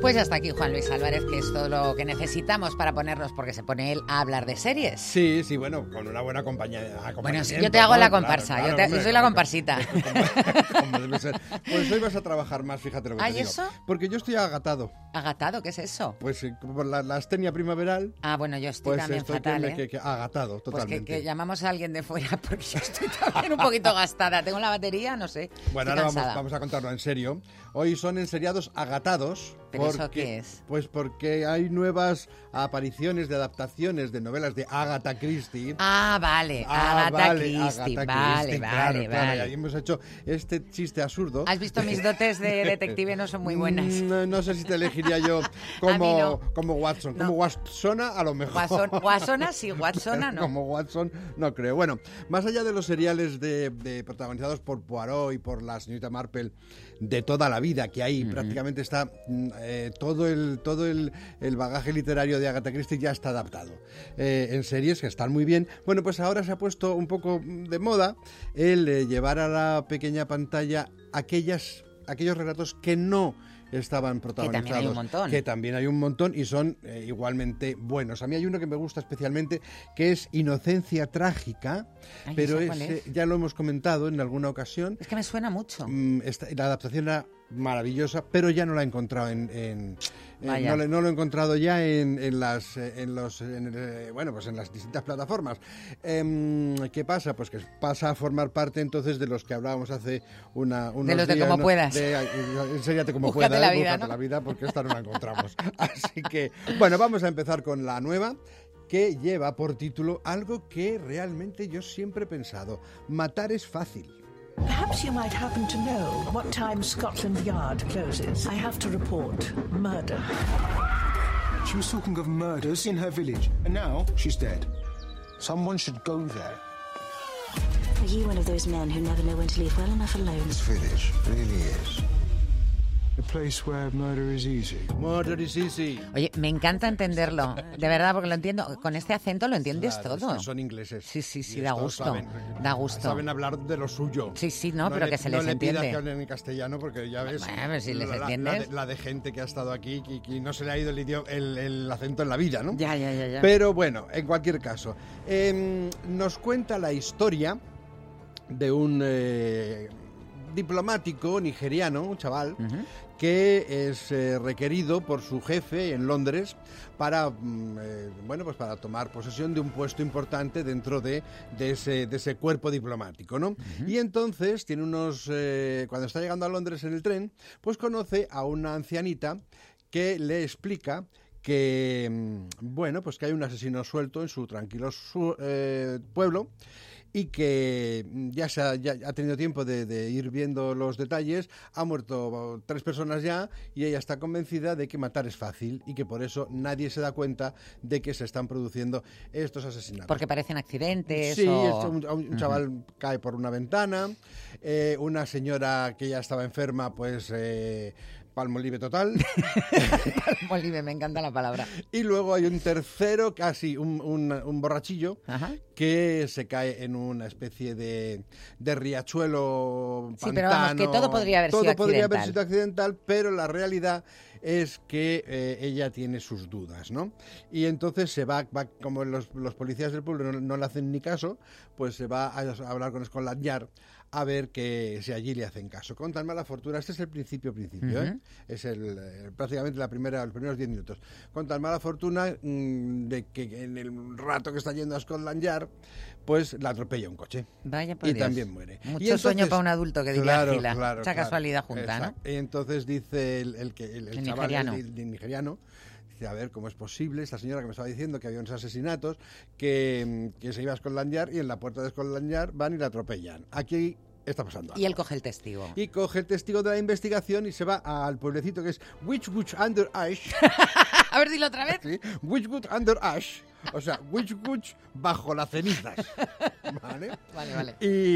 Pues hasta aquí Juan Luis Álvarez, que es todo lo que necesitamos para ponernos, porque se pone él a hablar de series. Sí, bueno, con una buena compañía. Bueno, sí, yo te hago la comparsa, claro, yo soy la comparsita. Como debe ser. Pues hoy vas a trabajar más, fíjate lo que te digo. ¿Y eso? Porque yo estoy agatado. ¿Agatado? ¿Qué es eso? Pues por la astenia primaveral. Bueno, yo estoy pues también fatal, agatado, totalmente. Pues que llamamos a alguien de fuera, porque yo estoy también un poquito gastada. Tengo la batería, no sé. Bueno, ahora vamos a contarlo en serio. Hoy son enseriados agatados. ¿Pero eso qué es? Pues porque hay nuevas apariciones de adaptaciones de novelas de Agatha Christie. Vale, Agatha Christie. Vale. Y ahí hemos hecho este chiste absurdo. ¿Has visto mis dotes de detective? No son muy buenas. No sé si te elegiría yo como Watson. No. Como Watsona, a lo mejor. Watsona sí, Watsona no. Como Watson, no creo. Bueno, más allá de los seriales de protagonizados por Poirot y por la señorita Marple de toda la vida, que ahí prácticamente está todo el bagaje literario de Agatha Christie ya está adaptado en series que están muy bien. Bueno, pues ahora se ha puesto un poco de moda el llevar a la pequeña pantalla aquellos relatos que no estaban protagonizados. Que también hay un montón. Que también hay un montón y son igualmente buenos. A mí hay uno que me gusta especialmente, que es Inocencia Trágica, pero ya lo hemos comentado en alguna ocasión. Es que me suena mucho. La adaptación era maravillosa, pero ya no la he encontrado no lo he encontrado ya en las distintas plataformas. ¿Qué pasa? Pues que pasa a formar parte entonces de los que hablábamos hace unos de los de días, Como Puedas. Ensériate como Búscate puedas, la vida, búscate la vida, porque esta no la encontramos. Así que, bueno, vamos a empezar con la nueva, que lleva por título algo que realmente yo siempre he pensado: matar es fácil. Perhaps you might happen to know what time Scotland Yard closes. I have to report murder. She was talking of murders in her village, and now she's dead. Someone should go there. Are you one of those men who never know when to leave well enough alone? This village really is a place where murder is easy. Murder is easy. Oye, me encanta entenderlo, de verdad, porque lo entiendo. Con este acento lo entiendes todo. Es que son ingleses. Sí, da gusto. Da gusto. Saben hablar de lo suyo. Sí, no, pero que se les entiende. No le pidas que hablen en castellano, porque ya ves. Bueno, pero si les entiendes. La de gente que ha estado aquí y no se le ha ido el acento en la vida, ¿no? Ya. Pero bueno, en cualquier caso, nos cuenta la historia de un diplomático nigeriano, un chaval, que es requerido por su jefe en Londres para tomar posesión de un puesto importante dentro de ese cuerpo diplomático, ¿no? Y entonces tiene cuando está llegando a Londres en el tren, pues conoce a una ancianita que le explica que, que hay un asesino suelto en su tranquilo pueblo, y que ya ha tenido tiempo de ir viendo los detalles. Ha muerto 3 personas ya y ella está convencida de que matar es fácil y que por eso nadie se da cuenta de que se están produciendo estos asesinatos. Porque parecen accidentes. Sí, un chaval cae por una ventana, una señora que ya estaba enferma, pues palmolive total. Palmolive, me encanta la palabra. Y luego hay un tercero, casi un borrachillo, que se cae en una especie de riachuelo, pantano. Sí, pero vamos, que todo podría haber sido accidental. Todo podría haber sido accidental, pero la realidad es que ella tiene sus dudas, ¿no? Y entonces se va como los policías del pueblo no le hacen ni caso, pues se va a hablar con Scotland Yard a ver que si allí le hacen caso. Con tan mala fortuna, este es el principio, es prácticamente los primeros 10 minutos. Con tan mala fortuna de que en el rato que está yendo a Scotland Yard, pues la atropella un coche. Vaya por Dios. También muere. Mucho entonces, sueño para un adulto que diría Gila. Mucha casualidad junta, exacto, ¿no? Y entonces dice el chaval, el nigeriano, a ver cómo es posible, esta señora que me estaba diciendo que había unos asesinatos, que se iba a Scotland Yard y en la puerta de Scotland Yard van y la atropellan. Aquí está pasando algo. Y él coge el testigo. Y coge el testigo de la investigación y se va al pueblecito que es Witchwood under Ash. A ver, dilo otra vez. Sí, Witchwood under Ash. O sea, Witchwood bajo las cenizas. ¿Vale? Vale.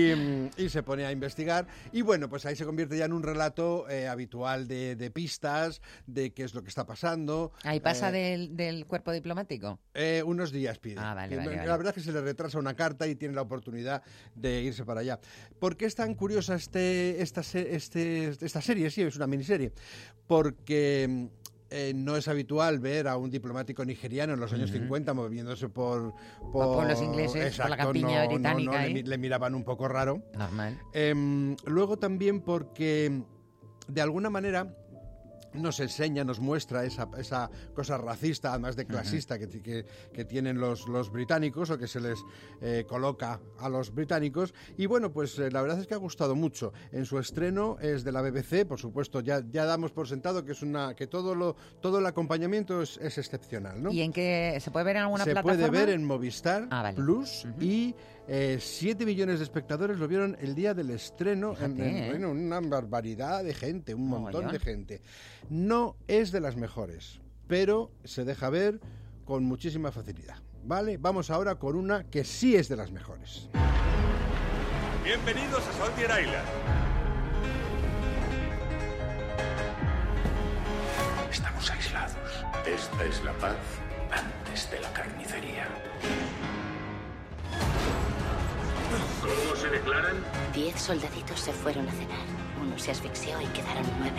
Y se pone a investigar. Y bueno, pues ahí se convierte ya en un relato habitual de pistas, de qué es lo que está pasando. ¿Ahí pasa del cuerpo diplomático? Unos días pide. Vale. La verdad es que se le retrasa una carta y tiene la oportunidad de irse para allá. ¿Por qué es tan curiosa esta serie? Sí, es una miniserie. Porque no es habitual ver a un diplomático nigeriano en los años 50 moviéndose por los ingleses, por la campiña británica. Le miraban un poco raro. Normal. Luego también porque, de alguna manera, nos enseña, nos muestra esa cosa racista, además de clasista, que tienen los británicos, o que se les coloca a los británicos. Y bueno, pues la verdad es que ha gustado mucho. En su estreno es de la BBC, por supuesto, ya damos por sentado que todo el acompañamiento es excepcional, ¿no? ¿Y en qué se puede ver en alguna plataforma? Se puede ver en Movistar vale. Plus y 7 millones de espectadores lo vieron el día del estreno. Bueno, una barbaridad de gente, un montón de gente. No es de las mejores, pero se deja ver con muchísima facilidad. ¿Vale? Vamos ahora con una que sí es de las mejores. Bienvenidos a Soldier Island. Estamos aislados. Esta es la paz antes de la carnicería. ¿Cómo se declaran? 10 soldaditos se fueron a cenar. Uno se asfixió y quedaron 9.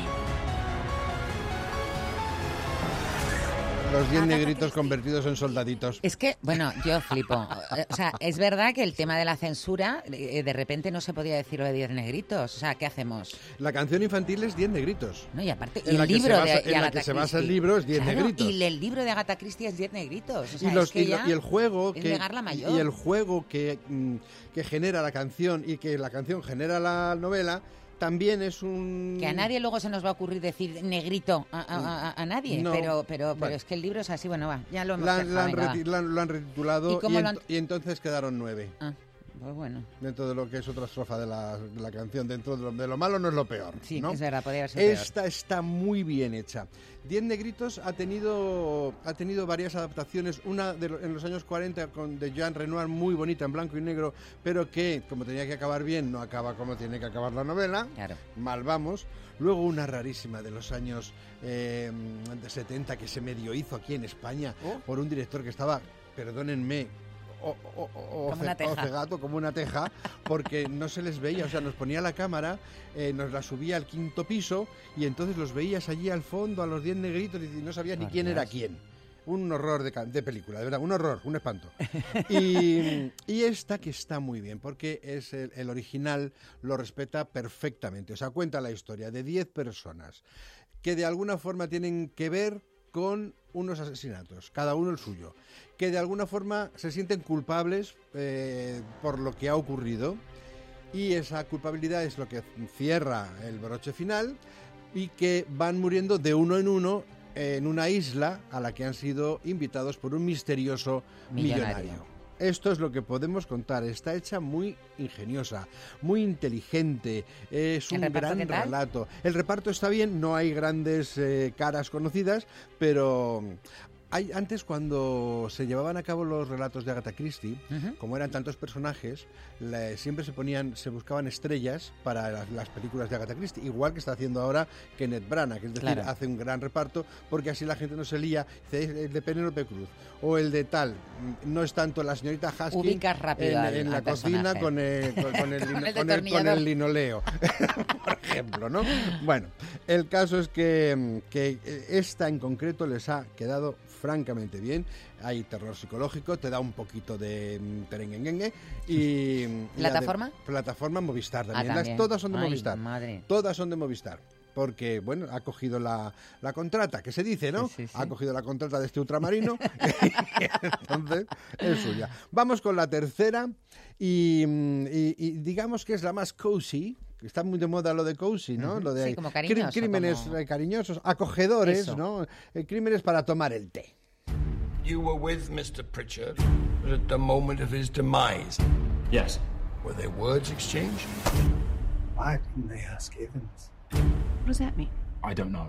Los 10 negritos convertidos en soldaditos. Es que, bueno, yo flipo. O sea, es verdad que el tema de la censura, de repente no se podía decir lo de 10 negritos. O sea, ¿qué hacemos? La canción infantil es 10 negritos. No, y aparte, En la el libro de en la Agatha que se basa Christie. el libro es 10 Claro, negritos. y el libro de Agatha Christie es 10 negritos. O sea, Y el juego es que negar la mayor. y el juego que genera la canción y que la canción genera la novela también es un... Que a nadie luego se nos va a ocurrir decir negrito a nadie, No. pero Bueno. es que el libro es así, bueno, va, ya lo hemos Lo dejado, venga, va. han retitulado ¿Y entonces quedaron 9. Ah, pues bueno. Dentro de lo que es otra estrofa de la canción, dentro de lo malo no es lo peor. Sí, ¿no? es verdad, podría haber sido Esta está muy bien hecha. 10 negritos ha tenido varias adaptaciones, una en los años 40 de Jean Renoir, muy bonita en blanco y negro, pero que, como tenía que acabar bien, no acaba como tiene que acabar la novela. Claro. Mal vamos. Luego una rarísima de los años de 70 que se medio hizo aquí en España por un director que estaba, perdónenme, cegato, como una teja, porque no se les veía, o sea, nos ponía la cámara, nos la subía al 5º piso y entonces los veías allí al fondo a los 10 negritos y no sabías ni quién era quién. Un horror de película, de verdad, un horror, un espanto. Y esta que está muy bien, porque es el original, lo respeta perfectamente, o sea, cuenta la historia de 10 personas que de alguna forma tienen que ver con unos asesinatos, cada uno el suyo, que de alguna forma se sienten culpables por lo que ha ocurrido, y esa culpabilidad es lo que cierra el broche final, y que van muriendo de uno en uno en una isla a la que han sido invitados por un misterioso millonario. Esto es lo que podemos contar. Está hecha muy ingeniosa, muy inteligente, es un gran relato. El reparto está bien, no hay grandes caras conocidas, pero... Antes, cuando se llevaban a cabo los relatos de Agatha Christie, como eran tantos personajes, siempre se buscaban estrellas para las películas de Agatha Christie, igual que está haciendo ahora Kenneth Branagh, es decir, hace un gran reparto, porque así la gente no se lía, dice, el de Penélope Cruz, o el de tal, no es tanto la señorita Husky en la cocina con el linoleo, por ejemplo, ¿no? Bueno, el caso es que esta en concreto les ha quedado francamente bien. Hay terror psicológico, te da un poquito de terenguengue y... ¿Plataforma? Plataforma Movistar también. También. Todas son de Movistar. Madre. Todas son de Movistar. Porque, bueno, ha cogido la contrata, que se dice, ¿no? Sí. Ha cogido la contrata de este ultramarino y entonces es suya. Vamos con la tercera y digamos que es la más cozy. Está muy de moda lo de cozy, ¿no? Lo de como cariñoso, crímenes cariñosos, acogedores, Eso. ¿no? Crímenes para tomar el té. You were with Mr. Pritchard at the moment of his demise. Yes. Were there words exchanged? Why didn't they ask Evans? What does that mean? I don't know.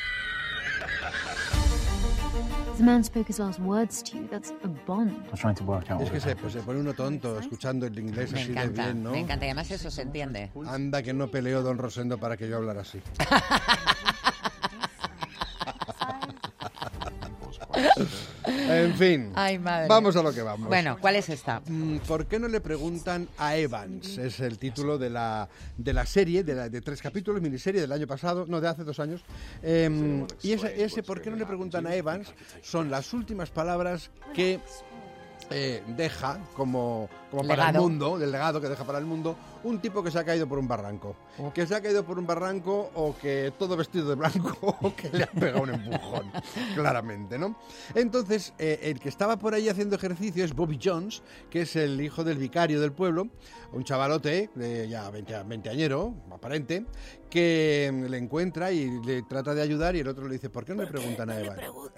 The man spoke his last words to you. That's a bond. I was trying to work out. Es que se pone uno tonto escuchando el inglés Me así encanta, de bien, ¿no? me encanta, y además eso se entiende. Anda que no peleó don Rosendo para que yo hablara así. En fin. Ay, madre. Vamos a lo que vamos. Bueno, ¿cuál es esta? ¿Por qué no le preguntan a Evans? Es el título de la serie, de 3 capítulos, miniserie del año pasado, no, de hace 2 años. Y ese ¿por qué no le preguntan a Evans? Son las últimas palabras que deja como para el mundo, del legado que deja para el mundo, un tipo que se ha caído por un barranco. Que se ha caído por un barranco o que todo vestido de blanco o que le ha pegado un empujón, claramente, ¿no? Entonces, el que estaba por ahí haciendo ejercicio es Bobby Jones, que es el hijo del vicario del pueblo, un chavalote de ya 20añero, aparente, que le encuentra y le trata de ayudar y el otro le dice, ¿por qué no le preguntan a Evans?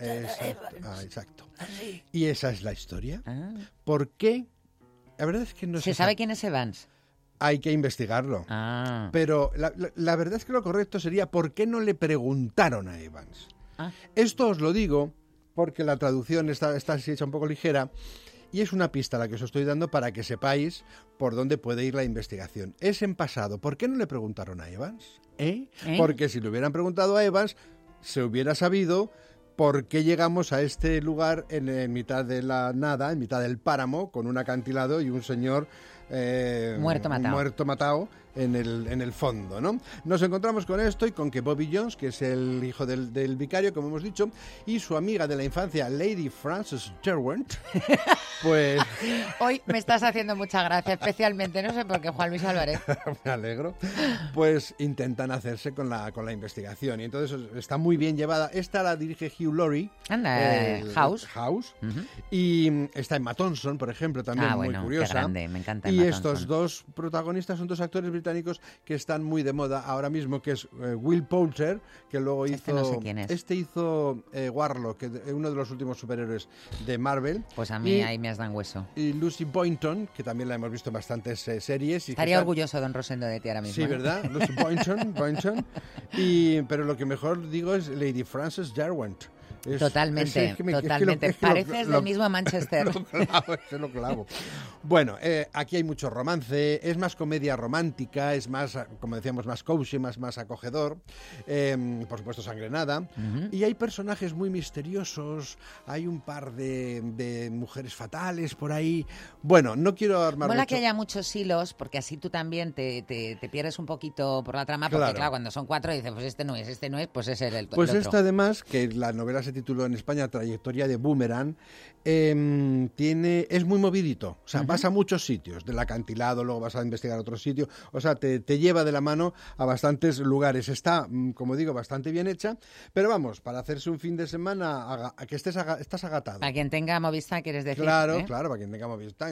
Exacto. Y esa es la historia. ¿Por qué? La verdad es que no ¿Se sabe quién es Evans? Hay que investigarlo. Pero la verdad es que lo correcto sería ¿por qué no le preguntaron a Evans? Esto os lo digo porque la traducción está así hecha un poco ligera y es una pista la que os estoy dando para que sepáis por dónde puede ir la investigación. Es en pasado. ¿Por qué no le preguntaron a Evans? Porque si le hubieran preguntado a Evans, se hubiera sabido por qué llegamos a este lugar en mitad de la nada, en mitad del páramo, con un acantilado y un señor muerto matado en el fondo, ¿no? Nos encontramos con esto y con que Bobby Jones, que es el hijo del vicario, como hemos dicho, y su amiga de la infancia, Lady Frances Derwent, pues... Hoy me estás haciendo mucha gracia, especialmente, no sé por qué, Juan Luis Álvarez. Me alegro. Pues intentan hacerse con la investigación y entonces está muy bien llevada. Esta la dirige Hugh Laurie. House. Y está Emma Thompson, por ejemplo, también muy curiosa. Qué grande, me encanta y Emma estos dos protagonistas son 2 actores británicos que están muy de moda ahora mismo, que es Will Poulter, que luego hizo... no sé quién es. Hizo Warlock, uno de los últimos superhéroes de Marvel. Pues a mí ahí me has dado hueso. Y Lucy Boynton, que también la hemos visto en bastantes series. Estaría orgulloso don Rosendo de ti ahora mismo. Sí, ¿verdad? Lucy Boynton. Pero lo que mejor digo es Lady Frances Derwent. Totalmente. Pareces del mismo Manchester. Lo clavo. Bueno, aquí hay mucho romance, es más comedia romántica, es más, como decíamos, más cozy, más acogedor, por supuesto sangrenada, y hay personajes muy misteriosos, hay un par de mujeres fatales por ahí. Bueno, no quiero armar Mola mucho. que haya muchos hilos, porque así tú también te pierdes un poquito por la trama, porque claro, cuando son 4 dices, pues este no es, pues es el otro. Pues esta además, que la novela se tituló en España Trayectoria de Boomerang, es muy movidito, o sea, vas a muchos sitios, del acantilado, luego vas a investigar otro sitio, o sea, te lleva de la mano a bastantes lugares. Está, como digo, bastante bien hecha, pero vamos, para hacerse un fin de semana, que estás agatado. Para quien tenga Movistar, ¿quieres decir? Claro, para quien tenga Movistar,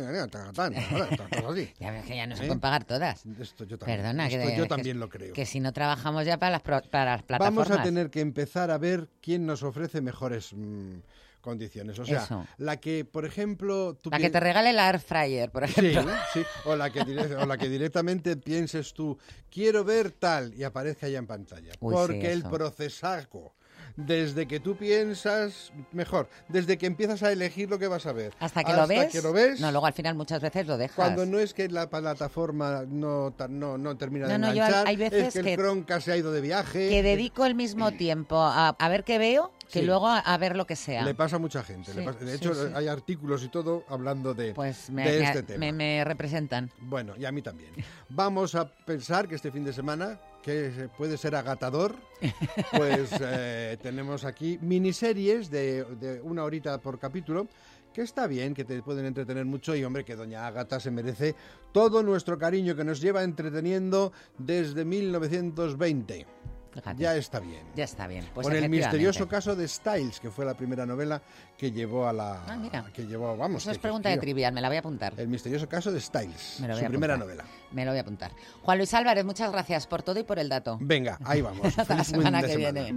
Ya ves que ya no se pueden pagar todas. Esto yo también, Perdona, yo también lo creo. Que si no trabajamos ya para las plataformas. Vamos a tener que empezar a ver quién nos ofrece mejores condiciones. O sea, la que, por ejemplo... La que te regale la Air Fryer, por ejemplo. Sí. O la que directamente pienses tú, quiero ver tal, y aparezca ya en pantalla. Porque el procesaco, desde que tú piensas, desde que empiezas a elegir lo que vas a ver. Hasta que lo ves. No, luego al final muchas veces lo dejas. Cuando no es que la plataforma no termina de enganchar, hay veces es que el Chromecast se ha ido de viaje. Que dedico el mismo tiempo a ver qué veo que luego a ver lo que sea. Le pasa a mucha gente. De hecho, hay artículos y todo hablando de este tema. Me representan. Bueno, y a mí también. Vamos a pensar que este fin de semana, que puede ser agatador, pues tenemos aquí miniseries de 1 horita por capítulo, que está bien, que te pueden entretener mucho y, hombre, que doña Ágata se merece todo nuestro cariño que nos lleva entreteniendo desde 1920. Fíjate. Ya está bien. Pues con el misterioso caso de Styles, que fue la primera novela que llevó a la... mira. Que llevó, vamos... Eso es pregunta de trivial, me la voy a apuntar. El misterioso caso de Styles, su primera novela. Me lo voy a apuntar. Juan Luis Álvarez, muchas gracias por todo y por el dato. Venga, ahí vamos. Hasta la semana que viene.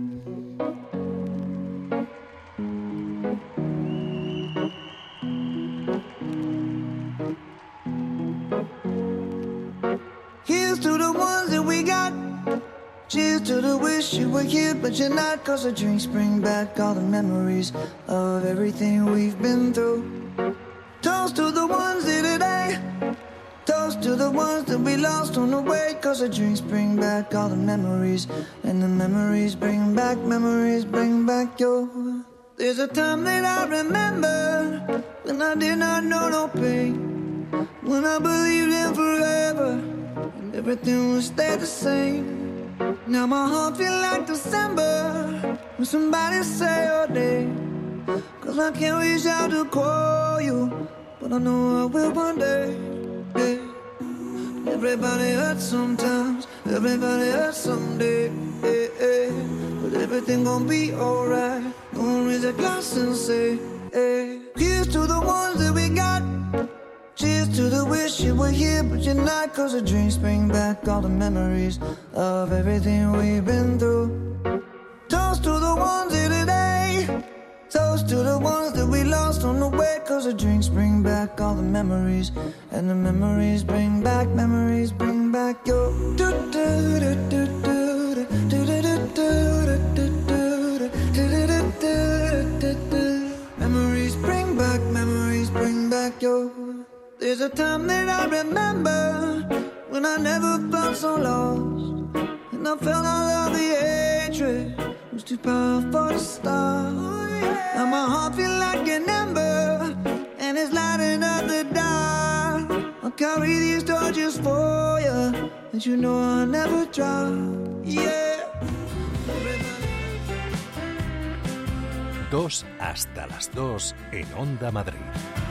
Here's to the ones that we got. Cheers to the wish you were here, but you're not. 'Cause the drinks bring back all the memories of everything we've been through. Toast to the ones here today. Toast to the ones that we lost on the way. 'Cause the drinks bring back all the memories. And the memories bring back your There's a time that I remember when I did not know no pain, when I believed in forever and everything would stay the same. Now my heart feels like December when somebody say your name, 'cause I can't reach out to call you, but I know I will one day. Yeah. Everybody hurts sometimes, everybody hurts someday. Yeah, yeah. But everything gon' be alright. Gonna raise a glass and say, hey. Here's to the ones that we got. Cheers to the wish you were here, but you're not. 'Cause the dreams bring back all the memories of everything we've been through. Toast to the ones here today. Toast to the ones that we lost on the way. 'Cause the drinks bring back all the memories, and the memories bring back your memories bring back your. There's a time that I remember when I never felt so lost, and I felt all of the hatred was too powerful to stop. Now my heart feels like an ember, and it's lighting up the dark. I'll carry these torches for you, and you know I'll never drop. Yeah. 2 hasta las 2 en Onda Madrid.